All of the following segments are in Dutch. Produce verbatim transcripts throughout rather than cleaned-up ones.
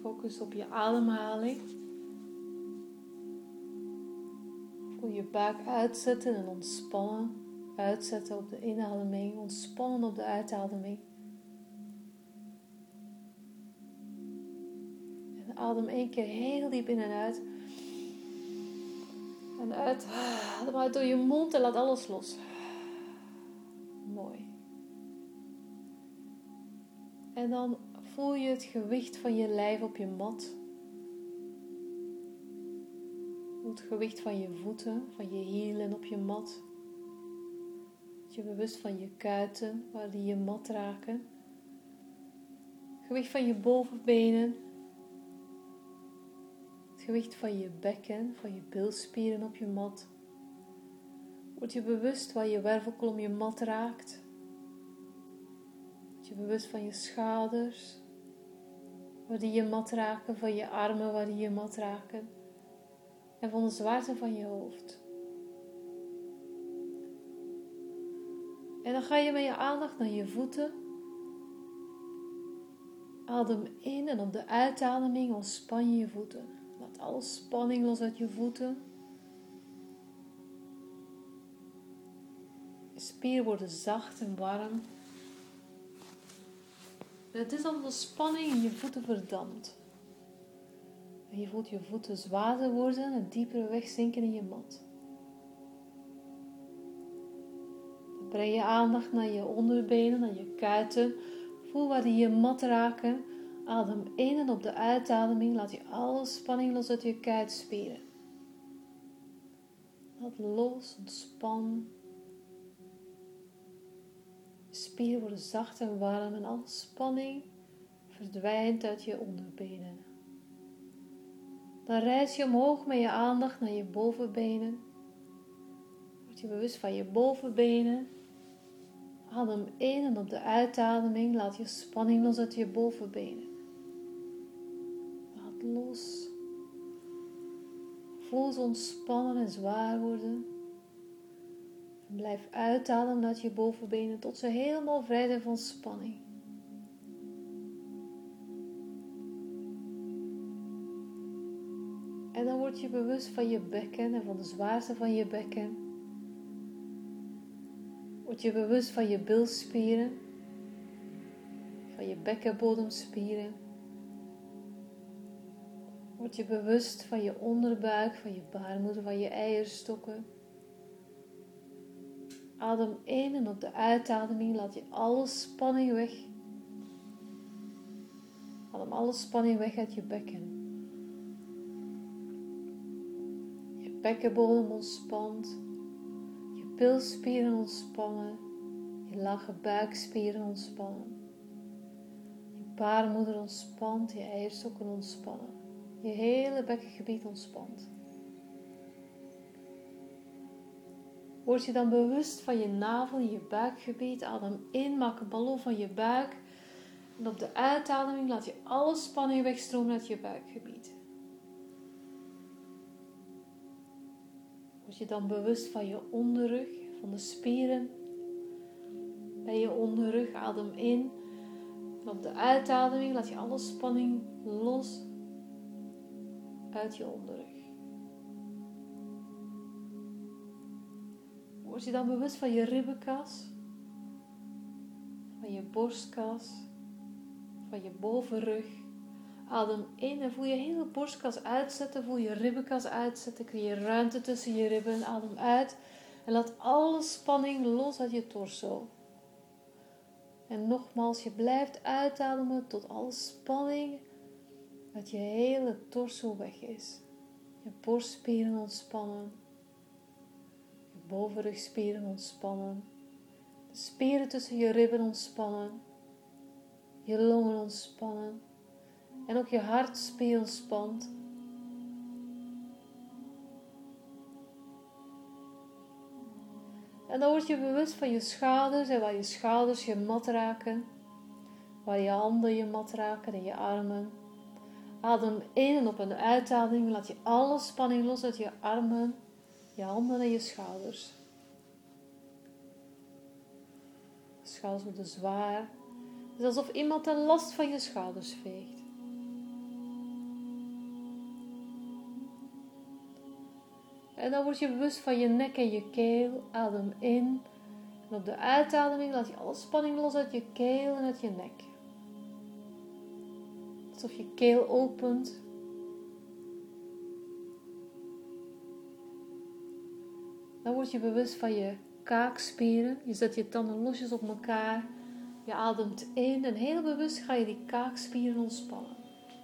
Focus op je ademhaling. Voel je buik uitzetten en ontspannen. Uitzetten op de inademing, ontspannen op de uitademing. En adem één keer heel diep in en uit. En uit, adem uit door je mond en laat alles los. Mooi. En dan voel je het gewicht van je lijf op je mat. Voel het gewicht van je voeten, van je hielen op je mat. Word je bewust van je kuiten, waar die je mat raken. Het gewicht van je bovenbenen. Het gewicht van je bekken, van je bilspieren op je mat. Word je bewust waar je wervelkolom je mat raakt. Word je bewust van je schouders, waar die je mat raken, van je armen, waar die je mat raken. En van de zwaarte van je hoofd. En dan ga je met je aandacht naar je voeten. Adem in en op de uitademing ontspan je je voeten. Laat alle spanning los uit je voeten. Je spieren worden zacht en warm. En het is alsof de spanning in je voeten verdampt. En je voelt je voeten zwaarder worden en dieper wegzinken in je mat. Dan breng je aandacht naar je onderbenen, naar je kuiten. Voel waar die je mat raken. Adem in en op de uitademing laat je alle spanning los uit je kuitspieren. Laat los, ontspan. Je spieren worden zacht en warm en alle spanning verdwijnt uit je onderbenen. Dan reis je omhoog met je aandacht naar je bovenbenen. Word je bewust van je bovenbenen. Adem in en op de uitademing laat je spanning los uit je bovenbenen. Laat los. Voel ze ontspannen en zwaar worden. En blijf uitademen uit je bovenbenen tot ze helemaal vrij zijn van spanning. En dan word je bewust van je bekken en van de zwaarte van je bekken. Word je bewust van je bilspieren, van je bekkenbodemspieren. Word je bewust van je onderbuik, van je baarmoeder, van je eierstokken. Adem in en op de uitademing laat je alle spanning weg. Adem alle spanning weg uit je bekken. Je bekkenbodem ontspant. Je bilspieren ontspannen. Je lage buikspieren ontspannen. Je baarmoeder ontspant. Je eierstokken ontspannen. Je hele bekkengebied ontspant. Word je dan bewust van je navel en je buikgebied. Adem in, maak een ballon van je buik. En op de uitademing laat je alle spanning wegstromen uit je buikgebied. Word je dan bewust van je onderrug, van de spieren bij je onderrug. Adem in. En op de uitademing laat je alle spanning los uit je onderrug. Word je dan bewust van je ribbenkas, van je borstkas, van je bovenrug. Adem in en voel je hele borstkas uitzetten, voel je ribbenkas uitzetten, creëer ruimte tussen je ribben. Adem uit en laat alle spanning los uit je torso. En nogmaals, je blijft uitademen tot alle spanning uit je hele torso weg is. Je borstspieren ontspannen. Bovenrugspieren ontspannen. De spieren tussen je ribben ontspannen. Je longen ontspannen. En ook je hartspier ontspant. En dan word je bewust van je schouders en waar je schouders je mat raken. Waar je handen je mat raken en je armen. Adem in en op een uitademing laat je alle spanning los uit je armen. Je handen en je schouders. De schouders worden zwaar. Het is alsof iemand de last van je schouders veegt. En dan word je bewust van je nek en je keel. Adem in. En op de uitademing laat je alle spanning los uit je keel en uit je nek. Alsof je keel opent. Dan word je bewust van je kaakspieren. Je zet je tanden losjes op elkaar. Je ademt in en heel bewust ga je die kaakspieren ontspannen.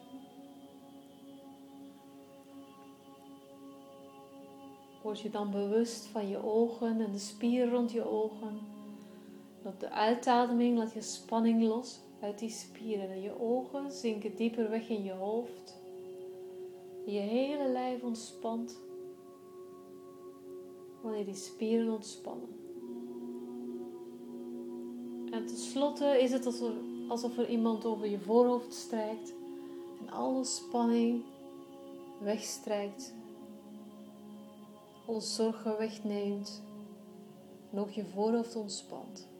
Word je dan bewust van je ogen en de spieren rond je ogen. En op de uitademing laat je spanning los uit die spieren. En je ogen zinken dieper weg in je hoofd. En je hele lijf ontspant. Wanneer die spieren ontspannen. En tenslotte is het alsof, alsof er iemand over je voorhoofd strijkt. En alle spanning wegstrijkt. Alle zorgen wegneemt. En ook je voorhoofd ontspant.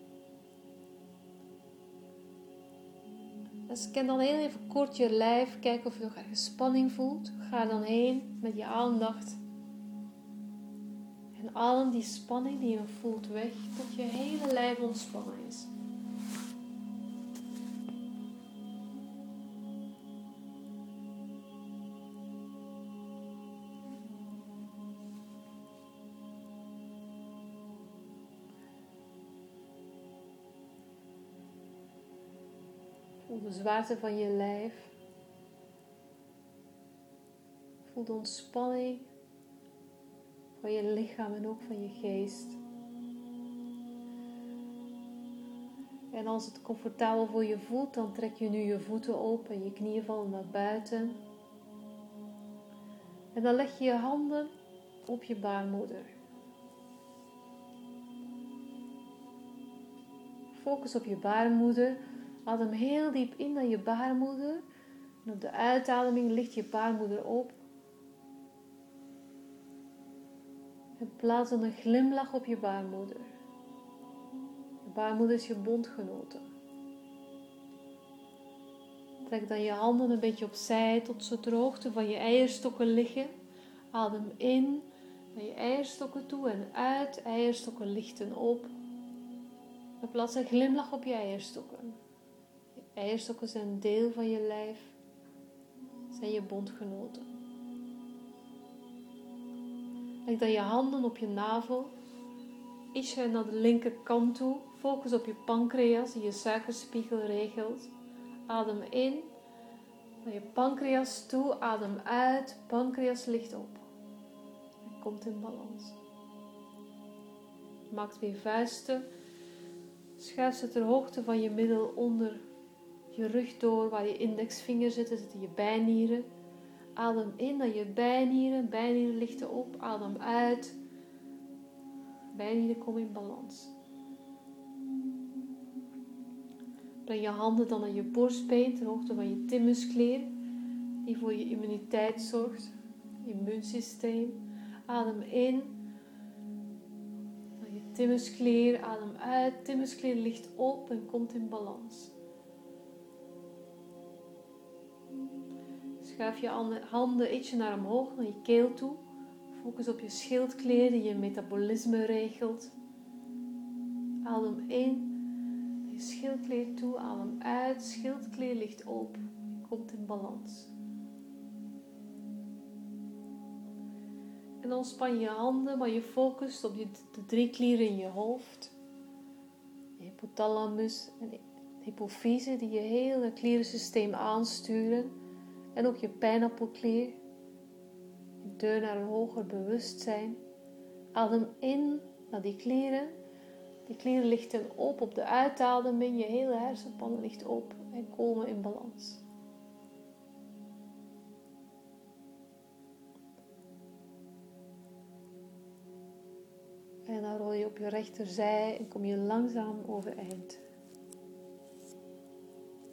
En scan dan heel even kort je lijf. Kijk of je nog ergens spanning voelt. Ga dan heen met je aandacht. En adem die spanning die je nog voelt weg. Tot je hele lijf ontspannen is. Voel de zwaarte van je lijf. Voel de ontspanning van je lichaam en ook van je geest. En als het comfortabel voor je voelt, dan trek je nu je voeten open en je knieën vallen naar buiten. En dan leg je je handen op je baarmoeder. Focus op je baarmoeder. Adem heel diep in naar je baarmoeder. En op de uitademing licht je baarmoeder op. En plaats dan een glimlach op je baarmoeder. Je baarmoeder is je bondgenote. Trek dan je handen een beetje opzij tot ze ter hoogte van je eierstokken liggen. Adem in naar je eierstokken toe en uit. Eierstokken lichten op. En plaats een glimlach op je eierstokken. Je eierstokken zijn een deel van je lijf. Zijn je bondgenoten. Leg dan je handen op je navel. Ietsje naar de linkerkant toe. Focus op je pancreas die je suikerspiegel regelt. Adem in naar je pancreas toe. Adem uit. Pancreas ligt op. En komt in balans. Maak weer vuisten. Schuif ze ter hoogte van je middel onder je rug door. Waar je indexvinger zit, zitten je bijnieren. Adem in naar je bijnieren. Bijnieren lichten op. Adem uit. Bijnieren komen in balans. Breng je handen dan naar je borstbeen ter hoogte van je thymusklier. Die voor je immuniteit zorgt. Immuunsysteem. Adem in. Naar je thymusklier. Adem uit. Thymusklier ligt op en komt in balans. Schuif je handen ietsje naar omhoog, naar je keel toe. Focus op je schildklier die je metabolisme regelt. Adem in, naar je schildklier toe. Adem uit, schildklier ligt op en komt in balans. En dan span je je handen, maar je focust op je, de drie klieren in je hoofd. De hypothalamus en de hypofyse die je hele klierensysteem aansturen. En ook je pijnappelklier. Je deur naar een hoger bewustzijn. Adem in naar die klieren. Die klieren lichten op op de uitademing. Je hele hersenpan ligt op en komen in balans. En dan rol je op je rechterzij en kom je langzaam overeind.